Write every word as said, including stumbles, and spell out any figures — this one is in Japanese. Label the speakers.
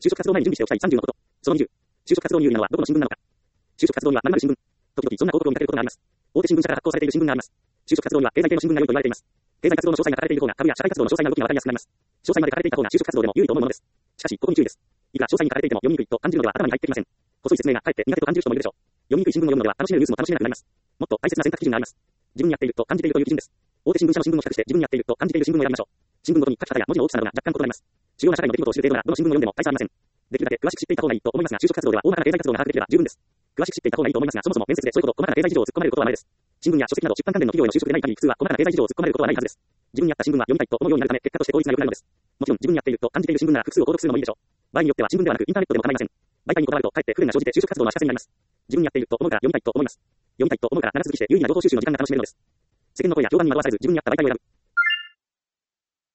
Speaker 1: 就職活動前に準備しておきたいさんじゅうのこと。そのにじゅう。就職活動に有利なのはどこの新聞なのか。就職活動には〇〇新聞。時々そんな広告を見かけることがあります。大手新聞社から発行されている新聞があります。就職活動には経済系の新聞が良いと言われています。経済活動の詳細が書かれている方が株や社会活動の詳細な動きがわかりやすくなります。詳細まで書かれていた方が就職活動でも有利と思うものです。しかし、ここに注意です。いくら詳細に書かれていても読みにくいと感じるのでは頭に入ってきません。細い説明がかえって苦手と感じる人もいるでしょう。読みにくい新聞を読むのでは楽しめるニュースも楽しめなくなります。もっと大切な選択基準があります。自分に合っていると感じているという基準です。大手新聞社の新聞を比較して自分に合っていると感じている新聞を選びましょう。新聞ごとに書き方や文字の大きさなどが若干異なります。主要な社会の出来事を知る程度ならどの新聞を読んでも大差ありません。できるだけ詳しく知っていた方がいいと思いますが、就職活動では大まかな経済活動が把握できれば十分です。詳しく知っていた方がいいと思いますが、そもそも面接でそういうこと細かな経済事情を突っ込まれることはないです。新聞や書籍など出版関連の企業への就職でない限り普通は細かな経済事情を突っ込まれることはないはずです。自分に合った新聞は読みたいと思うようになるため、結果として効率が良くなるのです。もちろん自分に合っていると感じている新聞なら複数を購読するのもいいでしょう。場合によっては新聞ではなくインターネットでも構いません。媒体にこだわるとかえって不便が生じて就職活動の足かせになります。自分に合っていると思うから読みたいと思います。読みたいと思うから長続きして有意義な情報収集の時間が楽しめるのです。世間の声や評判に惑わされず自分に合った媒体を選ぶ。